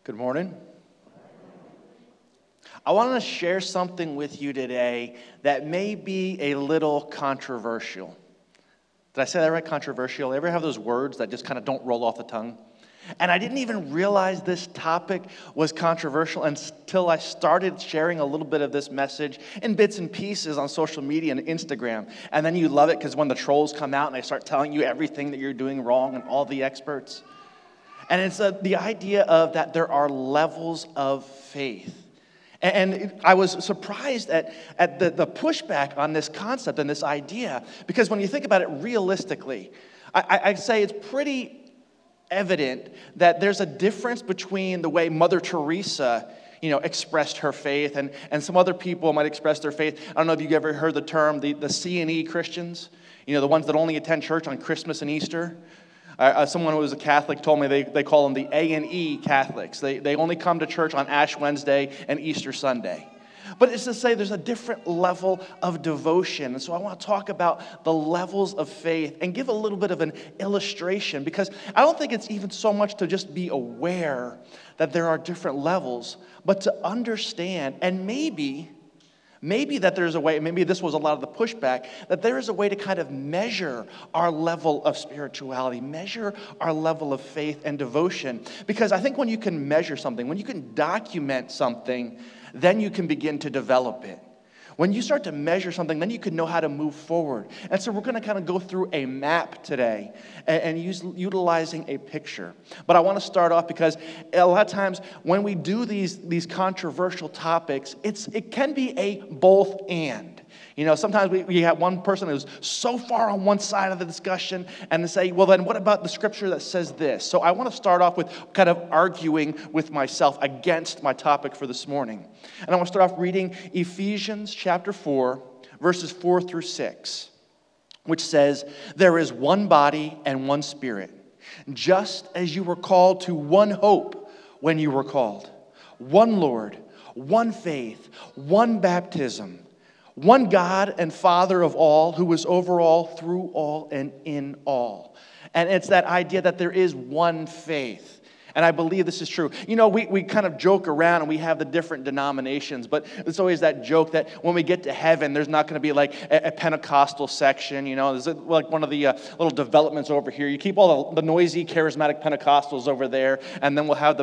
Good morning. I want to share something with you today that may be a little controversial. Did I say that right? Controversial? Ever have those words that just kind of don't roll off the tongue? And I didn't even realize this topic was controversial until I started sharing a little bit of this message in bits and pieces on social media and Instagram. And then you love it because when the trolls come out and they start telling you everything that you're doing wrong and all the experts. And it's the idea of that there are levels of faith. And I was surprised at the pushback on this concept and this idea, because when you think about it realistically, I'd say it's pretty evident that there's a difference between the way Mother Teresa, expressed her faith, and some other people might express their faith. I don't know if you've ever heard the term, the C&E Christians, the ones that only attend church on Christmas and Easter. Someone who was a Catholic told me they call them the A&E Catholics. They only come to church on Ash Wednesday and Easter Sunday. But it's to say there's a different level of devotion. And so I want to talk about the levels of faith and give a little bit of an illustration, because I don't think it's even so much to just be aware that there are different levels, but to understand and maybe that there's a way, maybe this was a lot of the pushback, that there is a way to kind of measure our level of spirituality, measure our level of faith and devotion. Because I think when you can measure something, when you can document something, then you can begin to develop it. When you start to measure something, then you can know how to move forward. And so we're going to kind of go through a map today and utilizing a picture. But I want to start off because a lot of times when we do these controversial topics, it can be a both and. Sometimes we have one person who's so far on one side of the discussion and they say, well, then what about the scripture that says this? So I want to start off with kind of arguing with myself against my topic for this morning. And I want to start off reading Ephesians chapter 4, verses 4 through 6, which says, "There is one body and one spirit, just as you were called to one hope when you were called, one Lord, one faith, one baptism, one God and Father of all, who is over all, through all, and in all." And it's that idea that there is one faith. And I believe this is true. We kind of joke around and we have the different denominations, but it's always that joke that when we get to heaven, there's not going to be like a Pentecostal section. There's like one of the little developments over here. You keep all the noisy, charismatic Pentecostals over there, and then we'll have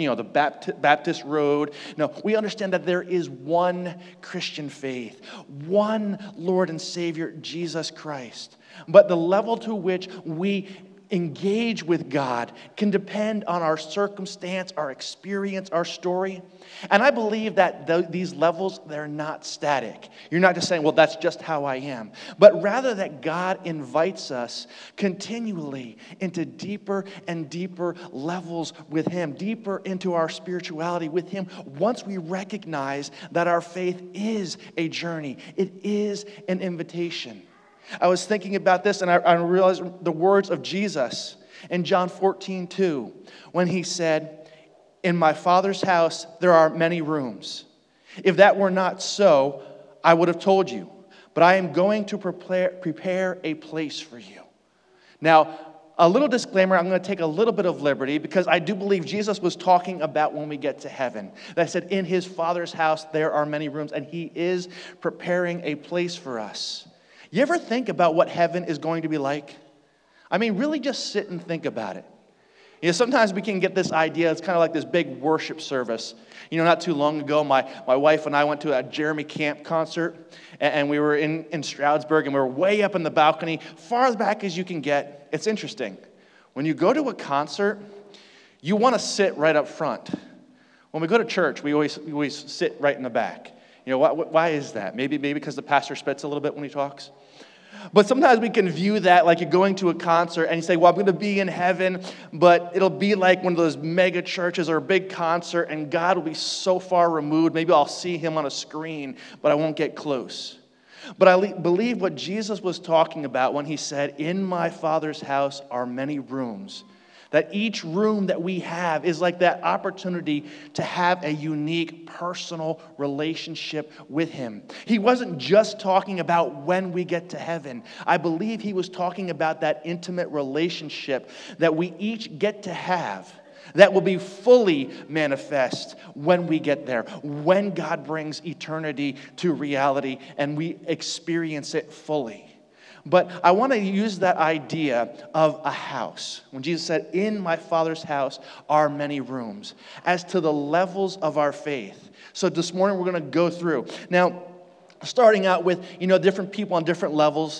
the Baptist road. No, we understand that there is one Christian faith, one Lord and Savior, Jesus Christ. But the level to which we engage with God can depend on our circumstance, our experience, our story. And I believe that these levels, they're not static. You're not just saying, well, that's just how I am. But rather that God invites us continually into deeper and deeper levels with Him, deeper into our spirituality with Him, once we recognize that our faith is a journey. It is an invitation. I was thinking about this and I realized the words of Jesus in John 14:2, when He said, "In my Father's house there are many rooms. If that were not so, I would have told you. But I am going to prepare a place for you." Now, a little disclaimer, I'm going to take a little bit of liberty because I do believe Jesus was talking about when we get to heaven. That said, in His Father's house there are many rooms, and He is preparing a place for us. You ever think about what heaven is going to be like? I mean, really just sit and think about it. Sometimes we can get this idea, it's kind of like this big worship service. Not too long ago, my wife and I went to a Jeremy Camp concert, and we were in Stroudsburg, and we were way up in the balcony, far back as you can get. It's interesting. When you go to a concert, you want to sit right up front. When we go to church, we always sit right in the back. Why is that? Maybe because the pastor spits a little bit when he talks. But sometimes we can view that like you're going to a concert and you say, well, I'm going to be in heaven, but it'll be like one of those mega churches or a big concert, and God will be so far removed. Maybe I'll see Him on a screen, but I won't get close. But I believe what Jesus was talking about when He said, "In my Father's house are many rooms," that each room that we have is like that opportunity to have a unique personal relationship with Him. He wasn't just talking about when we get to heaven. I believe He was talking about that intimate relationship that we each get to have that will be fully manifest when we get there, when God brings eternity to reality and we experience it fully. But I want to use that idea of a house. When Jesus said, "In my Father's house are many rooms," as to the levels of our faith. So this morning we're going to go through. Now, starting out with, different people on different levels,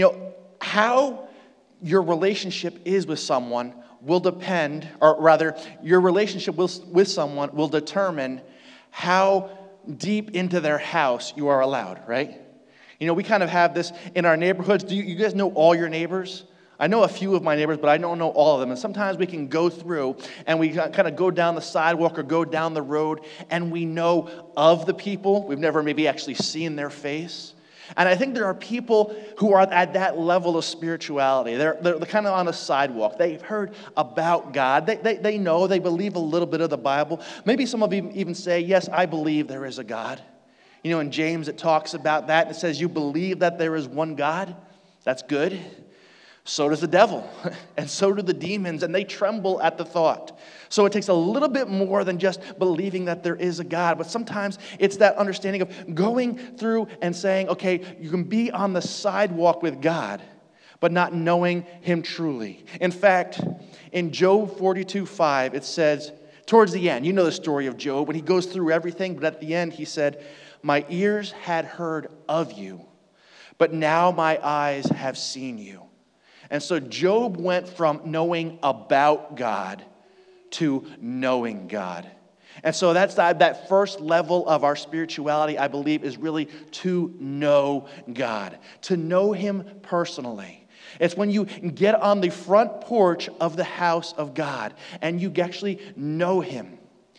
how your relationship is with someone will depend, or rather, your relationship with someone will determine how deep into their house you are allowed, right? We kind of have this in our neighborhoods. Do you guys know all your neighbors? I know a few of my neighbors, but I don't know all of them. And sometimes we can go through and we kind of go down the sidewalk or go down the road and we know of the people. We've never maybe actually seen their face. And I think there are people who are at that level of spirituality. They're kind of on a sidewalk. They've heard about God. They know, they believe a little bit of the Bible. Maybe some of them even say, yes, I believe there is a God. In James it talks about that. It says, you believe that there is one God. That's good. So does the devil, and so do the demons, and they tremble at the thought. So it takes a little bit more than just believing that there is a God, but sometimes it's that understanding of going through and saying, okay, you can be on the sidewalk with God, but not knowing Him truly. In fact, in Job 42:5, it says, towards the end, you know the story of Job, when he goes through everything, but at the end he said, my ears had heard of you, but now my eyes have seen you. And so Job went from knowing about God to knowing God. And so that's that first level of our spirituality, I believe, is really to know God, to know Him personally. It's when you get on the front porch of the house of God and you actually know Him.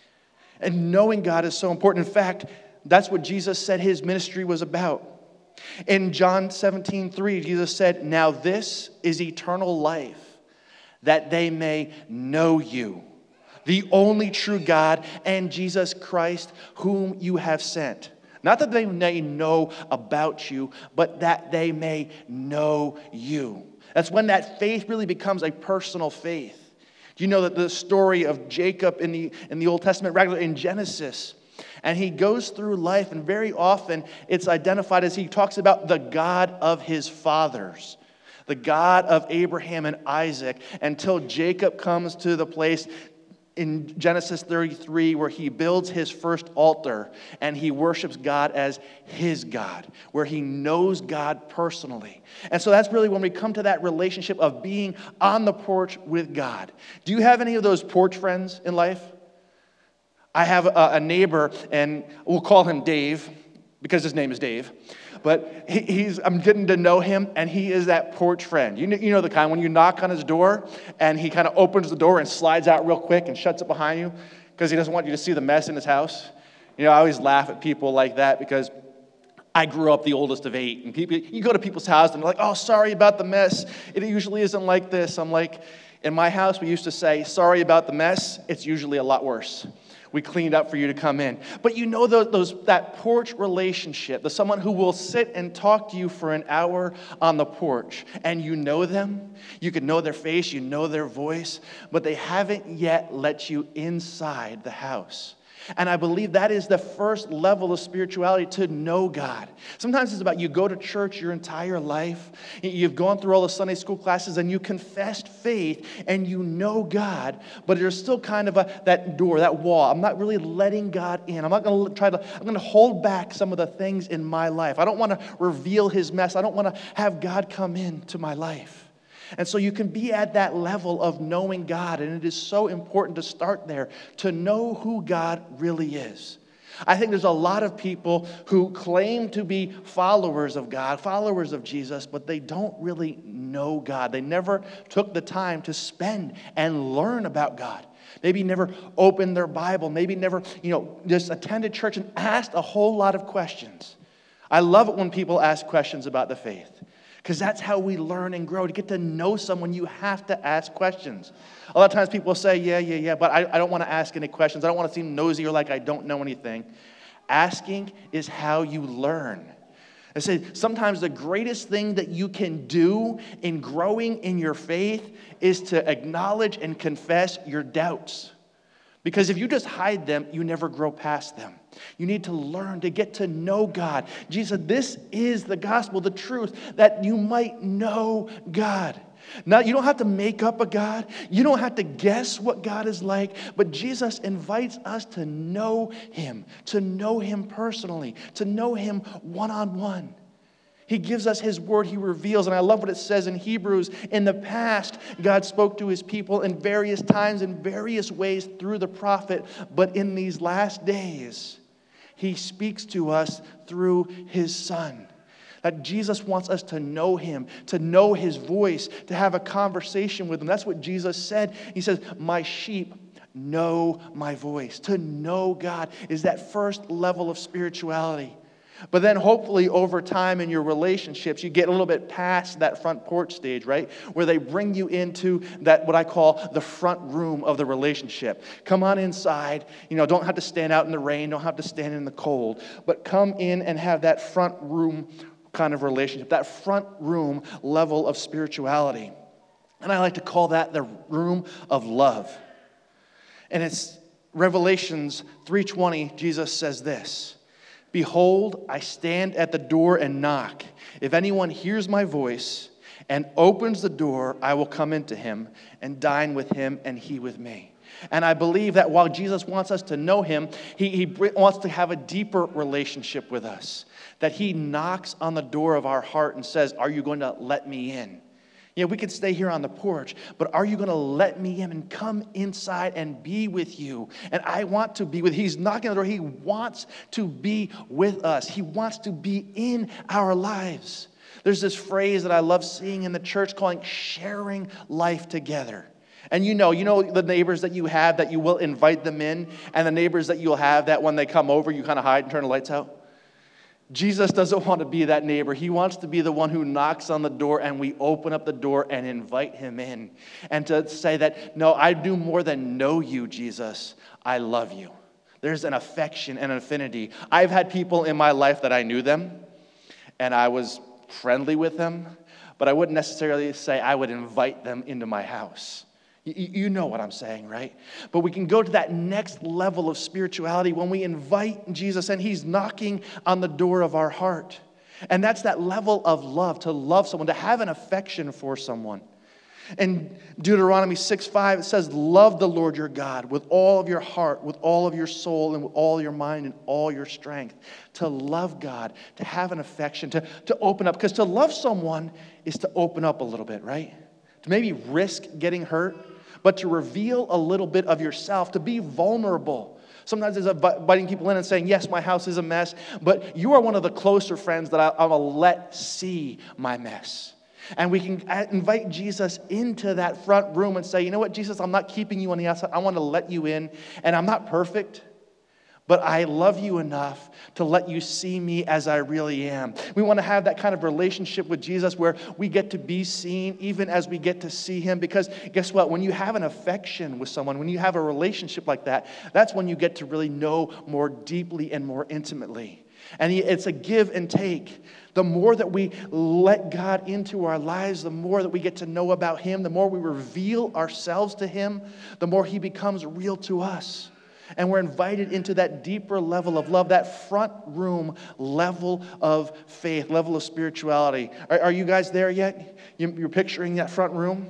And knowing God is so important. In fact, that's what Jesus said His ministry was about. In John 17:3, Jesus said, now this is eternal life, that they may know you, the only true God, and Jesus Christ, whom you have sent. Not that they may know about you, but that they may know you. That's when that faith really becomes a personal faith. Do you know that the story of Jacob in the Old Testament, regularly in Genesis, and he goes through life, and very often it's identified as he talks about the God of his fathers, the God of Abraham and Isaac, until Jacob comes to the place in Genesis 33 where he builds his first altar and he worships God as his God, where he knows God personally. And so that's really when we come to that relationship of being on the porch with God. Do you have any of those porch friends in life? I have a neighbor, and we'll call him Dave, because his name is Dave. But I'm getting to know him, and he is that porch friend. You know the kind when you knock on his door, and he kind of opens the door and slides out real quick and shuts it behind you, because he doesn't want you to see the mess in his house. I always laugh at people like that, because I grew up the oldest of 8, and you go to people's houses, and they're like, oh, sorry about the mess. It usually isn't like this. I'm like, in my house, we used to say, sorry about the mess. It's usually a lot worse. We cleaned up for you to come in. But that porch relationship, someone who will sit and talk to you for an hour on the porch, and you know them, you can know their face, you know their voice, but they haven't yet let you inside the house. And I believe that is the first level of spirituality, to know God. Sometimes it's about you go to church your entire life, you've gone through all the Sunday school classes, and you confessed faith, and you know God, but there's still kind of that door, that wall. I'm not really letting God in. I'm going to hold back some of the things in my life. I don't want to reveal His mess. I don't want to have God come into my life. And so you can be at that level of knowing God, and it is so important to start there, to know who God really is. I think there's a lot of people who claim to be followers of God, followers of Jesus, but they don't really know God. They never took the time to spend and learn about God. Maybe never opened their Bible, maybe never, just attended church and asked a whole lot of questions. I love it when people ask questions about the faith, because that's how we learn and grow. To get to know someone, you have to ask questions. A lot of times people say, yeah, but I don't want to ask any questions. I don't want to seem nosy or like I don't know anything. Asking is how you learn. I said, sometimes the greatest thing that you can do in growing in your faith is to acknowledge and confess your doubts. Because if you just hide them, you never grow past them. You need to learn to get to know God. Jesus said, this is the gospel, the truth, that you might know God. Now, you don't have to make up a God. You don't have to guess what God is like. But Jesus invites us to know Him personally, to know Him one-on-one. He gives us His word. He reveals. And I love what it says in Hebrews. In the past, God spoke to His people in various times, in various ways through the prophet. But in these last days, He speaks to us through His Son. That Jesus wants us to know Him, to know His voice, to have a conversation with Him. That's what Jesus said. He says, my sheep know my voice. To know God is that first level of spirituality. But then hopefully over time in your relationships, you get a little bit past that front porch stage, right? Where they bring you into that, what I call the front room of the relationship. Come on inside. Don't have to stand out in the rain. Don't have to stand in the cold. But come in and have that front room kind of relationship, that front room level of spirituality. And I like to call that the room of love. And it's Revelations 3:20, Jesus says this, behold, I stand at the door and knock. If anyone hears my voice and opens the door, I will come into him and dine with him and he with me. And I believe that while Jesus wants us to know Him, He wants to have a deeper relationship with us. That He knocks on the door of our heart and says, are you going to let me in? We could stay here on the porch, but are you going to let me in and come inside and be with you? And I want to be with you. He's knocking on the door. He wants to be with us. He wants to be in our lives. There's this phrase that I love seeing in the church calling sharing life together. And you know the neighbors that you have that you will invite them in, and the neighbors that you'll have that when they come over, you kind of hide and turn the lights out. Jesus doesn't want to be that neighbor. He wants to be the one who knocks on the door and we open up the door and invite Him in. And to say that, no, I do more than know you, Jesus. I love you. There's an affection and an affinity. I've had people in my life that I knew them and I was friendly with them, but I wouldn't necessarily say I would invite them into my house. You know what I'm saying, right? But we can go to that next level of spirituality when we invite Jesus and He's knocking on the door of our heart. And that's that level of love, to love someone, to have an affection for someone. In Deuteronomy 6:5, it says, love the Lord your God with all of your heart, with all of your soul, and with all your mind and all your strength. To love God, to have an affection, to open up. Because to love someone is to open up a little bit, right? To maybe risk getting hurt, but to reveal a little bit of yourself, to be vulnerable. Sometimes it's inviting people in and saying, yes, my house is a mess, but you are one of the closer friends that I will let see my mess. And we can invite Jesus into that front room and say, you know what, Jesus, I'm not keeping you on the outside. I want to let you in, and I'm not perfect, but I love you enough to let you see me as I really am. We want to have that kind of relationship with Jesus where we get to be seen even as we get to see Him. Because guess what? When you have an affection with someone, when you have a relationship like that, that's when you get to really know more deeply and more intimately. And it's a give and take. The more that we let God into our lives, the more that we get to know about Him, the more we reveal ourselves to Him, the more He becomes real to us. And we're invited into that deeper level of love, that front room level of faith, level of spirituality. Are you guys there yet? You're picturing that front room?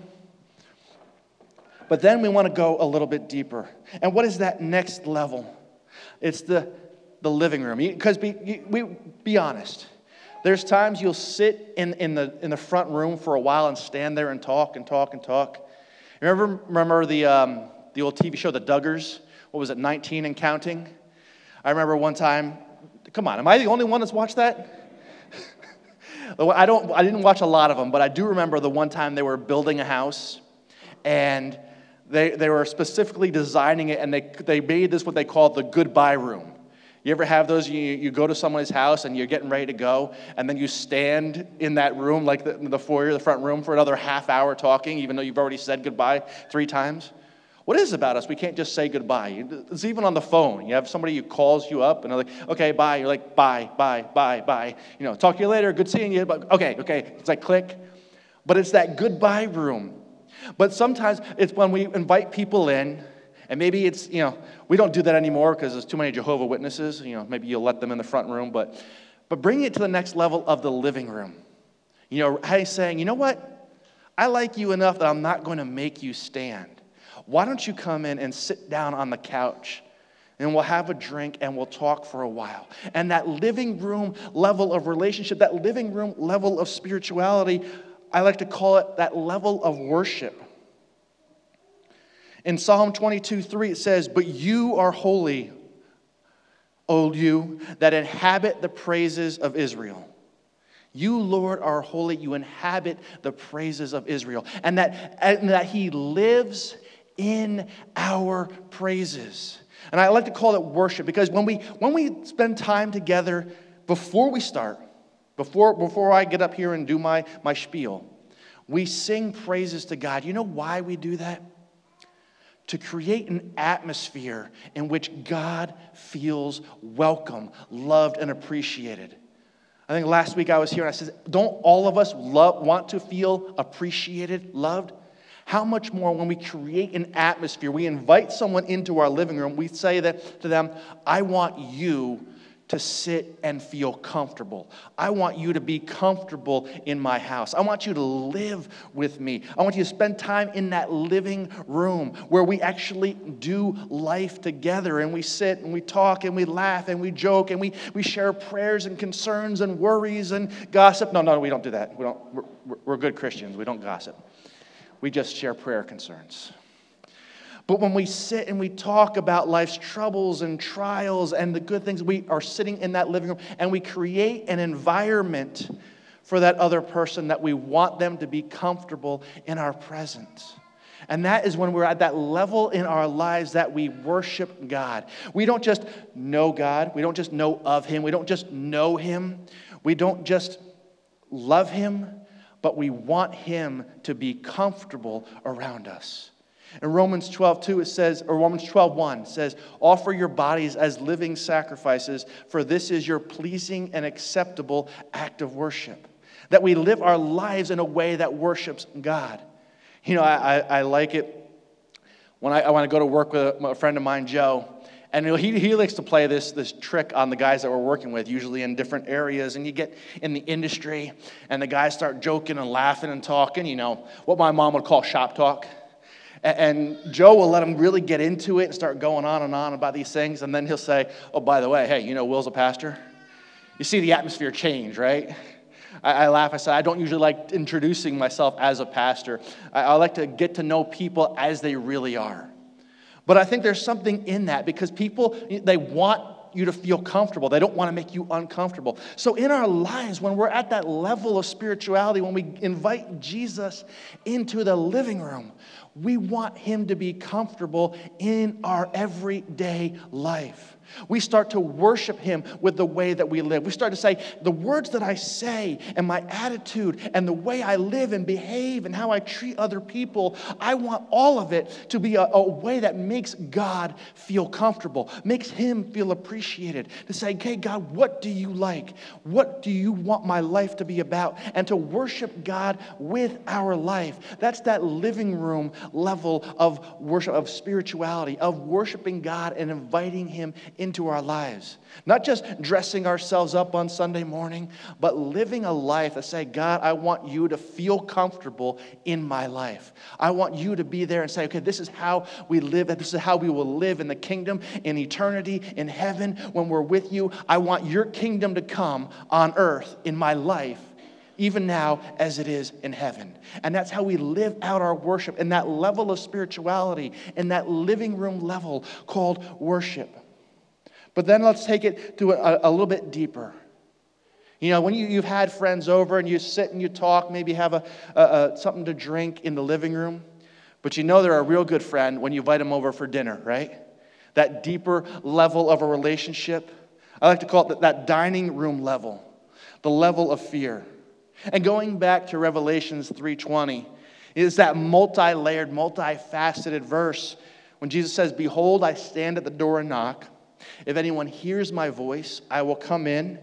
But then we want to go a little bit deeper. And what is that next level? It's the living room. Because be honest. There's times you'll sit in the front room for a while and stand there and talk and talk and talk. Remember the old TV show, The Duggars? What was it, 19 and counting? I remember one time, come on, am I the only one that's watched that? I didn't watch a lot of them, but I do remember the one time they were building a house, and they were specifically designing it, and they made this what they called the goodbye room. You ever have those? You go to someone's house, and you're getting ready to go, and then you stand in that room, like the foyer, the front room, for another half hour talking, even though you've already said goodbye 3 times? What is it about us? We can't just say goodbye. It's even on the phone. You have somebody who calls you up and they're like, okay, bye. You're like, bye, bye, bye, bye. Talk to you later. Good seeing you. But okay. It's like click. But it's that goodbye room. But sometimes it's when we invite people in, and maybe it's, we don't do that anymore because there's too many Jehovah's Witnesses. Maybe you'll let them in the front room. But bring it to the next level of the living room. Saying, you know what? I like you enough that I'm not going to make you stand. Why don't you come in and sit down on the couch and we'll have a drink and we'll talk for a while. And that living room level of relationship, that living room level of spirituality, I like to call it that level of worship. In Psalm 22:3 it says, but you are holy, O you that inhabit the praises of Israel. You, Lord, are holy. You inhabit the praises of Israel. And that he lives in our praises. And I like to call it worship because when we spend time together before we start, before I get up here and do my spiel, we sing praises to God. You know why we do that? To create an atmosphere in which God feels welcome, loved, and appreciated. I think last week I was here and I said, don't all of us want to feel appreciated, loved? How much more when we create an atmosphere, we invite someone into our living room, we say that to them, I want you to sit and feel comfortable. I want you to be comfortable in my house. I want you to live with me. I want you to spend time in that living room where we actually do life together and we sit and we talk and we laugh and we joke and we share prayers and concerns and worries and gossip. No, we don't do that. We're good Christians. We don't gossip. We just share prayer concerns. But when we sit and we talk about life's troubles and trials and the good things, we are sitting in that living room and we create an environment for that other person that we want them to be comfortable in our presence. And that is when we're at that level in our lives that we worship God. We don't just know God. We don't just know of Him. We don't just know Him. We don't just love Him, but we want Him to be comfortable around us. In Romans 12:2 it says, or Romans 12:1 says, offer your bodies as living sacrifices, for this is your pleasing and acceptable act of worship. That we live our lives in a way that worships God. I like it when I want to go to work with a friend of mine, Joe. And he likes to play this trick on the guys that we're working with, usually in different areas. And you get in the industry, and the guys start joking and laughing and talking, what my mom would call shop talk. And Joe will let him really get into it and start going on and on about these things. And then he'll say, oh, by the way, hey, Will's a pastor? You see the atmosphere change, right? I laugh. I said, I don't usually like introducing myself as a pastor. I like to get to know people as they really are. But I think there's something in that because people, they want you to feel comfortable. They don't want to make you uncomfortable. So in our lives, when we're at that level of spirituality, when we invite Jesus into the living room, we want Him to be comfortable in our everyday life. We start to worship Him with the way that we live. We start to say, the words that I say and my attitude and the way I live and behave and how I treat other people, I want all of it to be a way that makes God feel comfortable, makes Him feel appreciated. To say, okay, God, what do you like? What do you want my life to be about? And to worship God with our life. That's that living room level of worship, of spirituality, of worshiping God and inviting Him into our lives. Not just dressing ourselves up on Sunday morning, but living a life that say, God, I want you to feel comfortable in my life. I want you to be there and say, okay, this is how we live, and this is how we will live in the kingdom, in eternity, in heaven, when we're with you. I want your kingdom to come on earth in my life, even now as it is in heaven. And that's how we live out our worship in that level of spirituality, in that living room level called worship. But then let's take it to a little bit deeper. When you've had friends over and you sit and you talk, maybe have something to drink in the living room, but they're a real good friend when you invite them over for dinner, right? That deeper level of a relationship. I like to call it that dining room level, the level of fear. And going back to Revelations 3:20, It's that multi-layered, multifaceted verse when Jesus says, "Behold, I stand at the door and knock. If anyone hears my voice, I will come in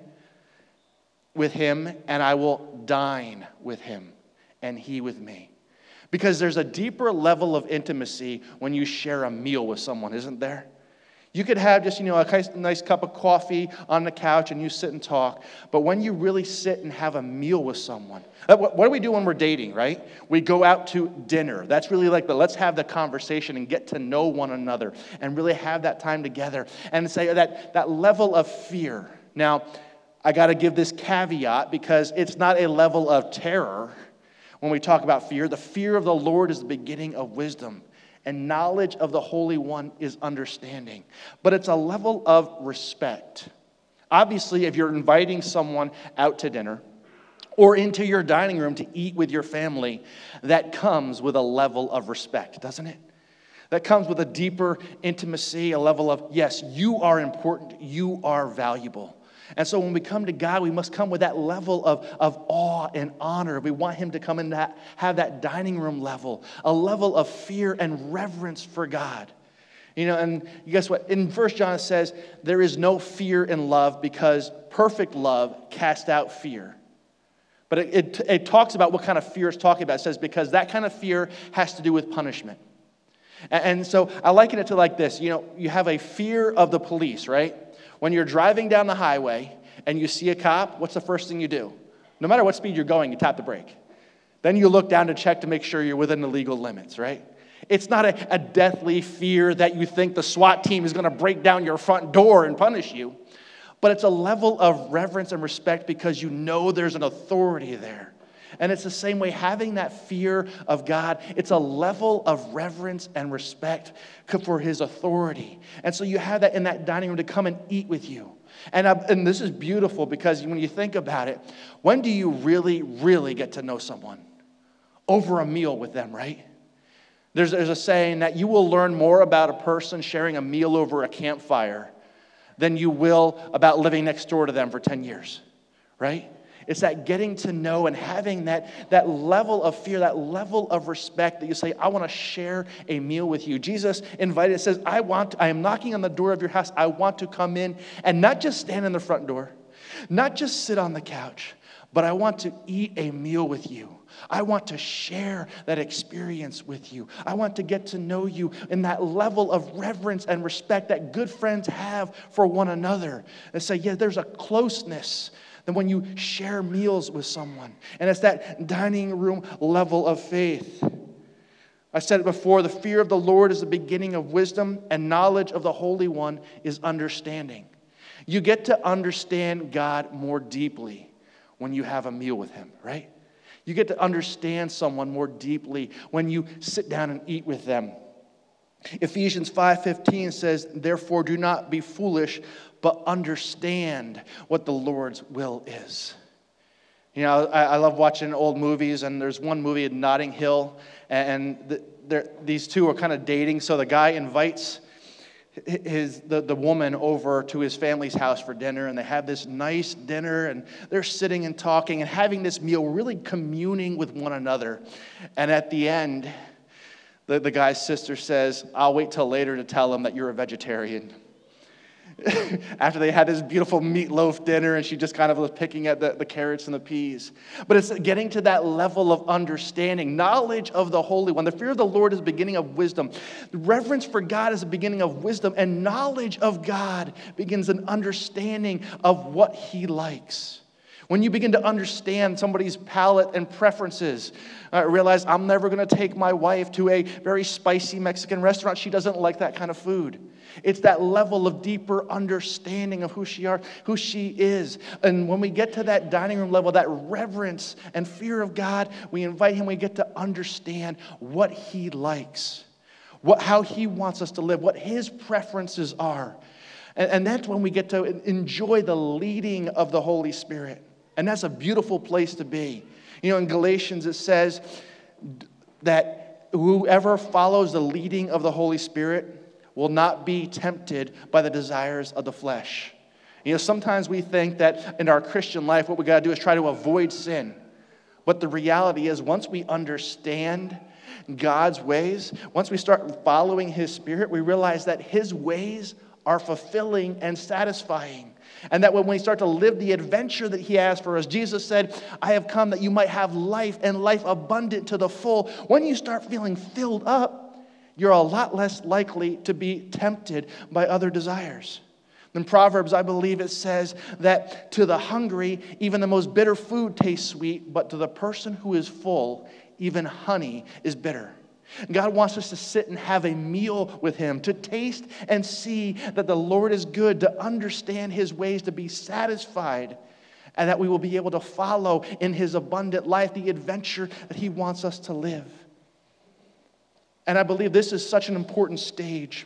with him, and I will dine with him, and he with me." Because there's a deeper level of intimacy when you share a meal with someone, isn't there? You could have just, a nice cup of coffee on the couch and you sit and talk. But when you really sit and have a meal with someone, what do we do when we're dating, right? We go out to dinner. That's really like let's have the conversation and get to know one another and really have that time together and say that level of fear. Now, I got to give this caveat because it's not a level of terror when we talk about fear. The fear of the Lord is the beginning of wisdom. And knowledge of the Holy One is understanding. But it's a level of respect. Obviously, if you're inviting someone out to dinner or into your dining room to eat with your family, that comes with a level of respect, doesn't it? That comes with a deeper intimacy, a level of, yes, you are important, you are valuable. And so when we come to God, we must come with that level of awe and honor. We want him to come and have that dining room level, a level of fear and reverence for God. And guess what? In 1 John it says, there is no fear in love because perfect love casts out fear. But it talks about what kind of fear it's talking about. It says because that kind of fear has to do with punishment. And so I liken it to like this. You have a fear of the police, right? When you're driving down the highway and you see a cop, what's the first thing you do? No matter what speed you're going, you tap the brake. Then you look down to check to make sure you're within the legal limits, right? It's not a deathly fear that you think the SWAT team is going to break down your front door and punish you. But it's a level of reverence and respect because you know there's an authority there. And it's the same way, having that fear of God, it's a level of reverence and respect for his authority. And so you have that in that dining room to come and eat with you. And this is beautiful because when you think about it, when do you really, really get to know someone? Over a meal with them, right? There's a saying that you will learn more about a person sharing a meal over a campfire than you will about living next door to them for 10 years, right? It's that getting to know and having that level of fear, that level of respect that you say, I want to share a meal with you. Jesus invited, it says, I am knocking on the door of your house. I want to come in and not just stand in the front door, not just sit on the couch, but I want to eat a meal with you. I want to share that experience with you. I want to get to know you in that level of reverence and respect that good friends have for one another. And say, yeah, there's a closeness than when you share meals with someone. And it's that dining room level of faith. I said it before, the fear of the Lord is the beginning of wisdom, and knowledge of the Holy One is understanding. You get to understand God more deeply when you have a meal with him, right? You get to understand someone more deeply when you sit down and eat with them. Ephesians 5:15 says, therefore do not be foolish, but understand what the Lord's will is. I love watching old movies, and there's one movie in Notting Hill, and these two are kind of dating. So the guy invites the woman over to his family's house for dinner, and they have this nice dinner, and they're sitting and talking and having this meal, really communing with one another. And at the end, the guy's sister says, I'll wait till later to tell him that you're a vegetarian. After they had this beautiful meatloaf dinner, and she just kind of was picking at the carrots and the peas. But it's getting to that level of understanding, knowledge of the Holy One. The fear of the Lord is the beginning of wisdom. The reverence for God is the beginning of wisdom, and knowledge of God begins an understanding of what he likes. When you begin to understand somebody's palate and preferences, realize I'm never going to take my wife to a very spicy Mexican restaurant. She doesn't like that kind of food. It's that level of deeper understanding of who she is. And when we get to that dining room level, that reverence and fear of God, we invite him, we get to understand what he likes, how he wants us to live, what his preferences are. And that's when we get to enjoy the leading of the Holy Spirit. And that's a beautiful place to be. In Galatians it says that whoever follows the leading of the Holy Spirit will not be tempted by the desires of the flesh. Sometimes we think that in our Christian life what we got to do is try to avoid sin. But the reality is, once we understand God's ways, once we start following His Spirit, we realize that His ways are fulfilling and satisfying. And that when we start to live the adventure that He has for us, Jesus said, I have come that you might have life and life abundant to the full. When you start feeling filled up, you're a lot less likely to be tempted by other desires. In Proverbs, I believe it says that to the hungry, even the most bitter food tastes sweet, but to the person who is full, even honey is bitter. God wants us to sit and have a meal with Him, to taste and see that the Lord is good, to understand His ways, to be satisfied, and that we will be able to follow in His abundant life the adventure that He wants us to live. And I believe this is such an important stage,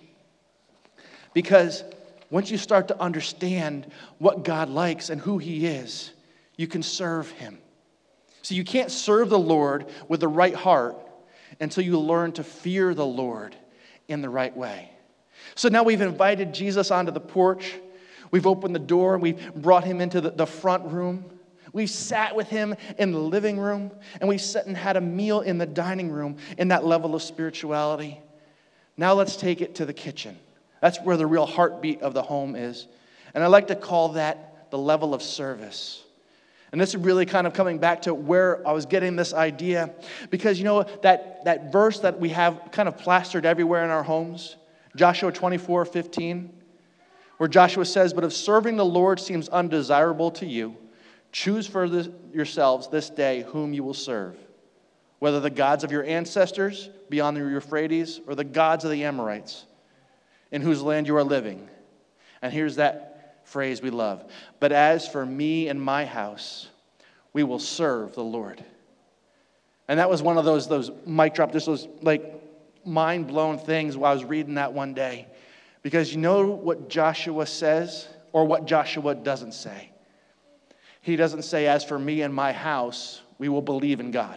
because once you start to understand what God likes and who He is, you can serve Him. So you can't serve the Lord with the right heart until you learn to fear the Lord in the right way. So now we've invited Jesus onto the porch. We've opened the door and we've brought Him into the front room. We've sat with Him in the living room, and we've sat and had a meal in the dining room in that level of spirituality. Now let's take it to the kitchen. That's where the real heartbeat of the home is. And I like to call that the level of service. And this is really kind of coming back to where I was getting this idea. Because you know that verse that we have kind of plastered everywhere in our homes, Joshua 24:15, where Joshua says, but if serving the Lord seems undesirable to you, choose for yourselves this day whom you will serve, whether the gods of your ancestors beyond the Euphrates or the gods of the Amorites in whose land you are living. And here's that phrase we love. But as for me and my house, we will serve the Lord. And that was one of those mic drop, just those like mind-blown things while I was reading that one day. Because you know what Joshua says, or what Joshua doesn't say? He doesn't say, as for me and my house, we will believe in God.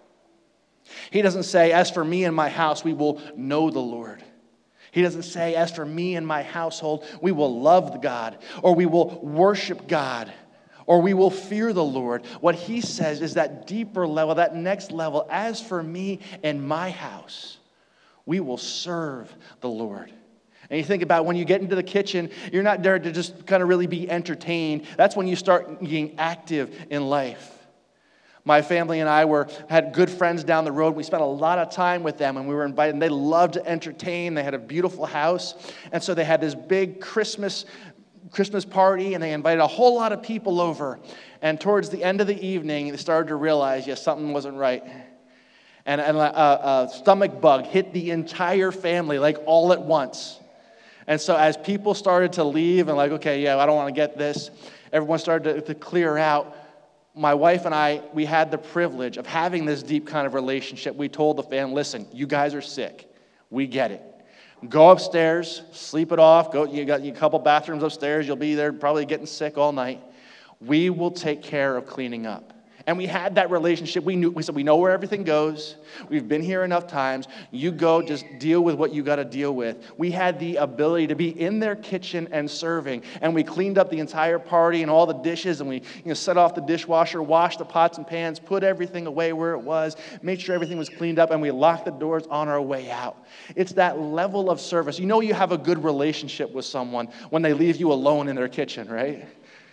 He doesn't say, as for me and my house, we will know the Lord. He doesn't say, as for me and my household, we will love God, or we will worship God, or we will fear the Lord. What he says is that deeper level, that next level, as for me and my house, we will serve the Lord. And you think about when you get into the kitchen, you're not there to just kind of really be entertained. That's when you start being active in life. My family and I had good friends down the road. We spent a lot of time with them, and we were invited. And they loved to entertain. They had a beautiful house. And so they had this big Christmas party, and they invited a whole lot of people over. And towards the end of the evening, they started to realize, yes, something wasn't right. And a stomach bug hit the entire family, like all at once. And so as people started to leave and like, okay, yeah, I don't want to get this, everyone started to clear out. My wife and I, we had the privilege of having this deep kind of relationship. We told the family, listen, you guys are sick. We get it. Go upstairs, sleep it off. You got a couple bathrooms upstairs. You'll be there probably getting sick all night. We will take care of cleaning up. And we had that relationship. We said, we know where everything goes. We've been here enough times. You go, just deal with what you got to deal with. We had the ability to be in their kitchen and serving. And we cleaned up the entire party and all the dishes. And we set off the dishwasher, washed the pots and pans, put everything away where it was, made sure everything was cleaned up, and we locked the doors on our way out. It's that level of service. You know you have a good relationship with someone when they leave you alone in their kitchen, right?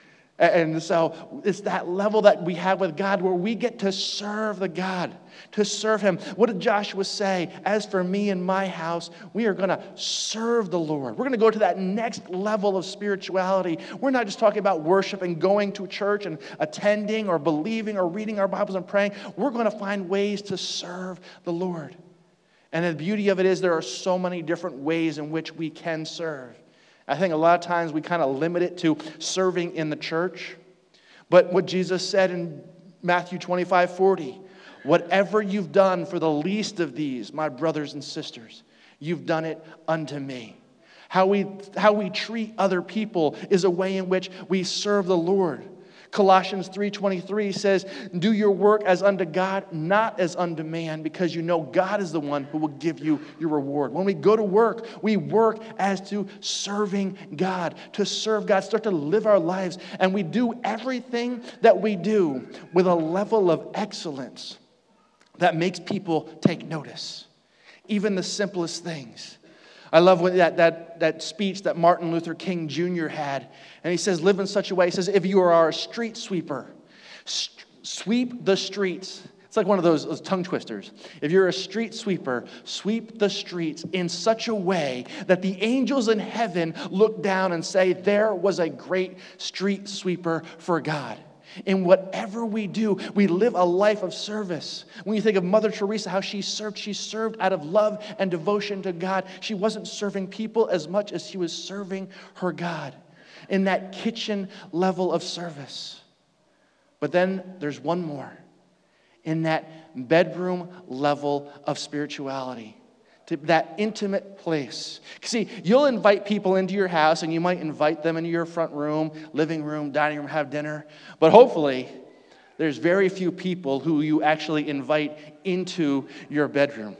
And so it's that level that we have with God where we get to serve the God, to serve Him. What did Joshua say? As for me and my house, we are going to serve the Lord. We're going to go to that next level of spirituality. We're not just talking about worship and going to church and attending or believing or reading our Bibles and praying. We're going to find ways to serve the Lord. And the beauty of it is there are so many different ways in which we can serve. I think a lot of times we kind of limit it to serving in the church. But what Jesus said in Matthew 25:40, whatever you've done for the least of these, my brothers and sisters, you've done it unto me. How we treat other people is a way in which we serve the Lord. Colossians 3:23 says, do your work as unto God, not as unto man, because you know God is the one who will give you your reward. When we go to work, we work as to serving God, to serve God, start to live our lives, and we do everything that we do with a level of excellence that makes people take notice. Even the simplest things. I love when that speech that Martin Luther King Jr. had. And he says, live in such a way. He says, if you are a street sweeper, sweep the streets. It's like one of those tongue twisters. If you're a street sweeper, sweep the streets in such a way that the angels in heaven look down and say, there was a great street sweeper for God. In whatever we do, we live a life of service. When you think of Mother Teresa, how she served out of love and devotion to God. She wasn't serving people as much as she was serving her God in that kitchen level of service. But then there's one more. In that bedroom level of spirituality. To that intimate place. See, you'll invite people into your house, and you might invite them into your front room, living room, dining room, have dinner. But hopefully, there's very few people who you actually invite into your bedroom.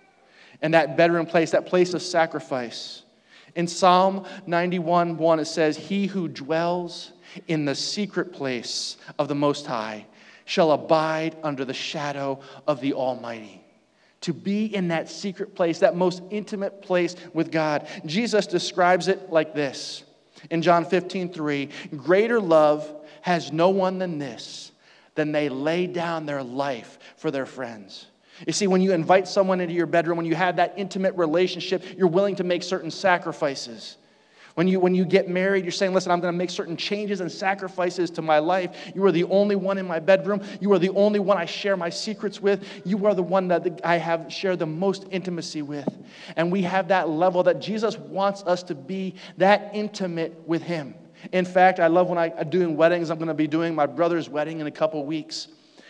And that bedroom place, that place of sacrifice. In Psalm 91:1, it says, he who dwells in the secret place of the Most High shall abide under the shadow of the Almighty. To be in that secret place, that most intimate place with God. Jesus describes it like this. In John 15:3, greater love has no one than this, than they lay down their life for their friends. You see, when you invite someone into your bedroom, when you have that intimate relationship, you're willing to make certain sacrifices. When you get married, you're saying, listen, I'm going to make certain changes and sacrifices to my life. You are the only one in my bedroom. You are the only one I share my secrets with. You are the one that I have shared the most intimacy with. And we have that level that Jesus wants us to be that intimate with him. In fact, I love when I'm doing weddings. I'm going to be doing my brother's wedding in a couple weeks.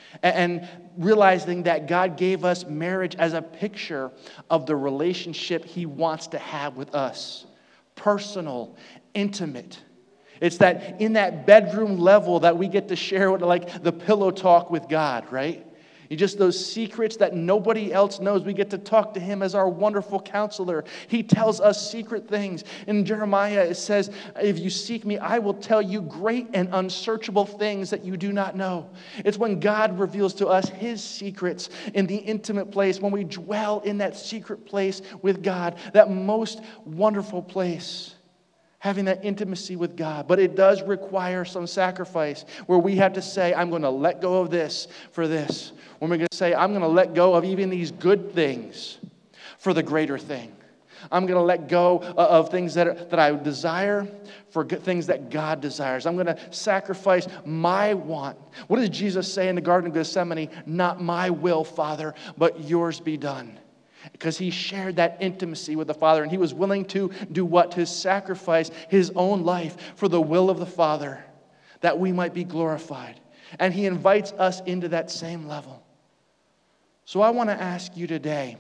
And realizing that God gave us marriage as a picture of the relationship he wants to have with us. Personal, intimate. It's that in that bedroom level that we get to share like the pillow talk with God, right? Just those secrets that nobody else knows. We get to talk to him as our wonderful counselor. He tells us secret things. In Jeremiah, it says, if you seek me, I will tell you great and unsearchable things that you do not know. It's when God reveals to us his secrets in the intimate place, when we dwell in that secret place with God, that most wonderful place. Having that intimacy with God. But it does require some sacrifice where we have to say, I'm going to let go of this for this. When we're going to say, I'm going to let go of even these good things for the greater thing. I'm going to let go of things that I desire for things that God desires. I'm going to sacrifice my want. What does Jesus say in the Garden of Gethsemane? Not my will, Father, but yours be done. Because he shared that intimacy with the Father, and he was willing to do what? To sacrifice his own life for the will of the Father, that we might be glorified. And he invites us into that same level. So I want to ask you today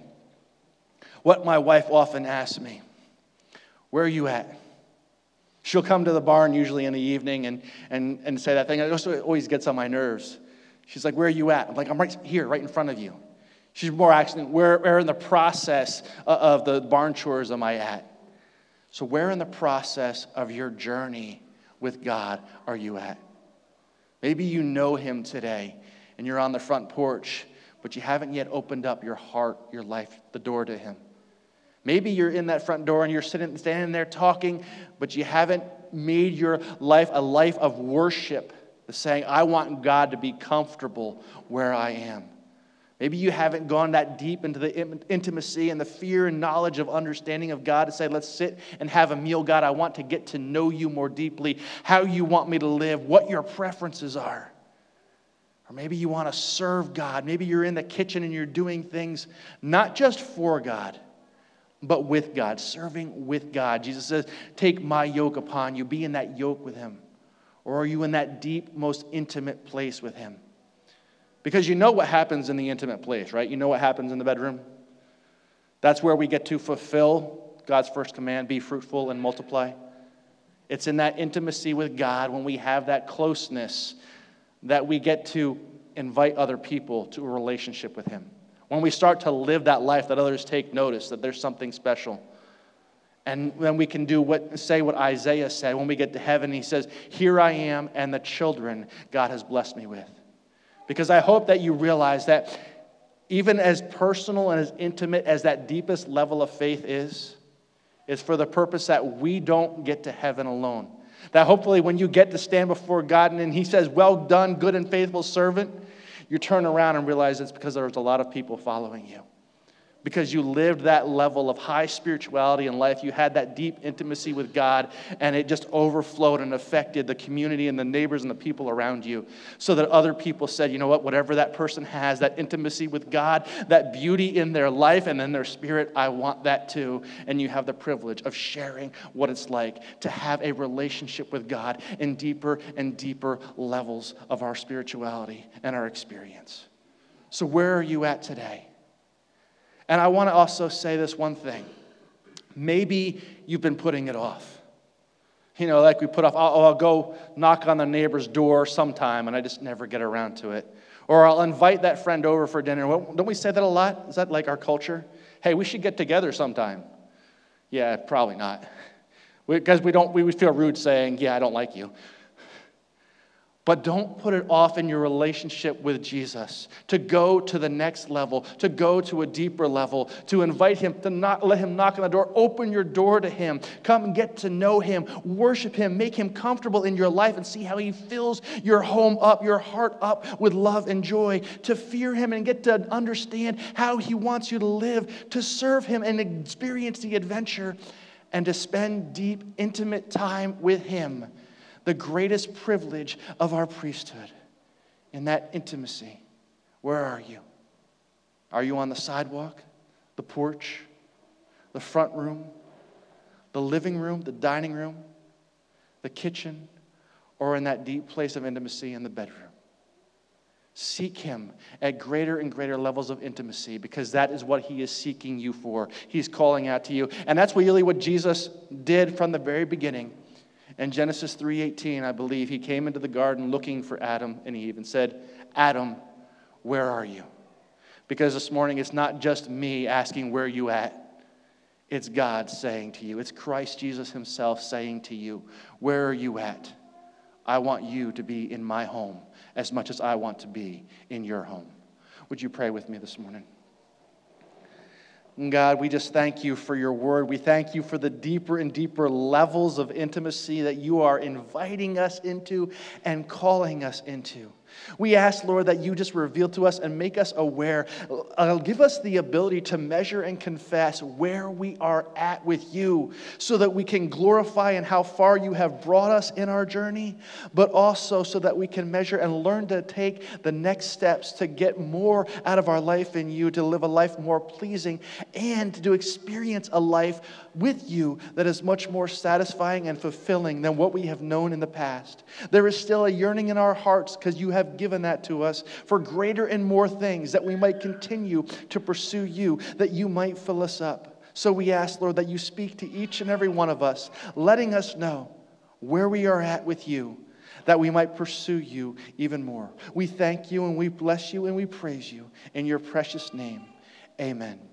what my wife often asks me. Where are you at? She'll come to the barn usually in the evening and say that thing. It always gets on my nerves. She's like, where are you at? I'm like, I'm right here, right in front of you. She's more actually, where in the process of the barn chores am I at? So where in the process of your journey with God are you at? Maybe you know him today and you're on the front porch, but you haven't yet opened up your heart, your life, the door to him. Maybe you're in that front door and you're standing there talking, but you haven't made your life a life of worship, saying, I want God to be comfortable where I am. Maybe you haven't gone that deep into the intimacy and the fear and knowledge of understanding of God to say, let's sit and have a meal. God, I want to get to know you more deeply, how you want me to live, what your preferences are. Or maybe you want to serve God. Maybe you're in the kitchen and you're doing things not just for God, but with God, serving with God. Jesus says, take my yoke upon you. Be in that yoke with him. Or are you in that deep, most intimate place with him? Because you know what happens in the intimate place, right? You know what happens in the bedroom. That's where we get to fulfill God's first command, be fruitful and multiply. It's in that intimacy with God, when we have that closeness, that we get to invite other people to a relationship with Him. When we start to live that life, that others take notice that there's something special. And then we can say what Isaiah said when we get to heaven. He says, "Here I am and the children God has blessed me with." Because I hope that you realize that even as personal and as intimate as that deepest level of faith is for the purpose that we don't get to heaven alone. That hopefully when you get to stand before God and He says, "Well done, good and faithful servant," you turn around and realize it's because there's a lot of people following you. Because you lived that level of high spirituality in life. You had that deep intimacy with God, and it just overflowed and affected the community and the neighbors and the people around you. So that other people said, "You know what, whatever that person has, that intimacy with God, that beauty in their life and in their spirit, I want that too." And you have the privilege of sharing what it's like to have a relationship with God in deeper and deeper levels of our spirituality and our experience. So where are you at today? And I want to also say this one thing. Maybe you've been putting it off. Like we put off, I'll go knock on the neighbor's door sometime, and I just never get around to it. Or I'll invite that friend over for dinner. Don't we say that a lot? Is that like our culture? Hey, we should get together sometime. Yeah, probably not. Because we would feel rude saying, "Yeah, I don't like you." But don't put it off in your relationship with Jesus to go to the next level, to go to a deeper level, to invite Him, to not let Him knock on the door. Open your door to Him. Come and get to know Him. Worship Him. Make Him comfortable in your life and see how He fills your home up, your heart up with love and joy. To fear Him and get to understand how He wants you to live, to serve Him and experience the adventure, and to spend deep, intimate time with Him. The greatest privilege of our priesthood. In that intimacy, where are you? Are you on the sidewalk, the porch, the front room, the living room, the dining room, the kitchen, or in that deep place of intimacy in the bedroom? Seek Him at greater and greater levels of intimacy, because that is what He is seeking you for. He's calling out to you. And that's really what Jesus did from the very beginning. In Genesis 3:18, I believe, He came into the garden looking for Adam and Eve and said, "Adam, where are you?" Because this morning it's not just me asking, "Where are you at?" It's God saying to you. It's Christ Jesus Himself saying to you, "Where are you at? I want you to be in my home as much as I want to be in your home." Would you pray with me this morning? God, we just thank You for Your word. We thank You for the deeper and deeper levels of intimacy that You are inviting us into and calling us into. We ask, Lord, that You just reveal to us and make us aware. Give us the ability to measure and confess where we are at with You, so that we can glorify in how far You have brought us in our journey, but also so that we can measure and learn to take the next steps to get more out of our life in You, to live a life more pleasing, and to experience a life with You that is much more satisfying and fulfilling than what we have known in the past. There is still a yearning in our hearts, because You have given that to us, for greater and more things, that we might continue to pursue You, that You might fill us up. So we ask, Lord, that You speak to each and every one of us, letting us know where we are at with You, that we might pursue You even more. We thank You and we bless You and we praise You in Your precious name. Amen.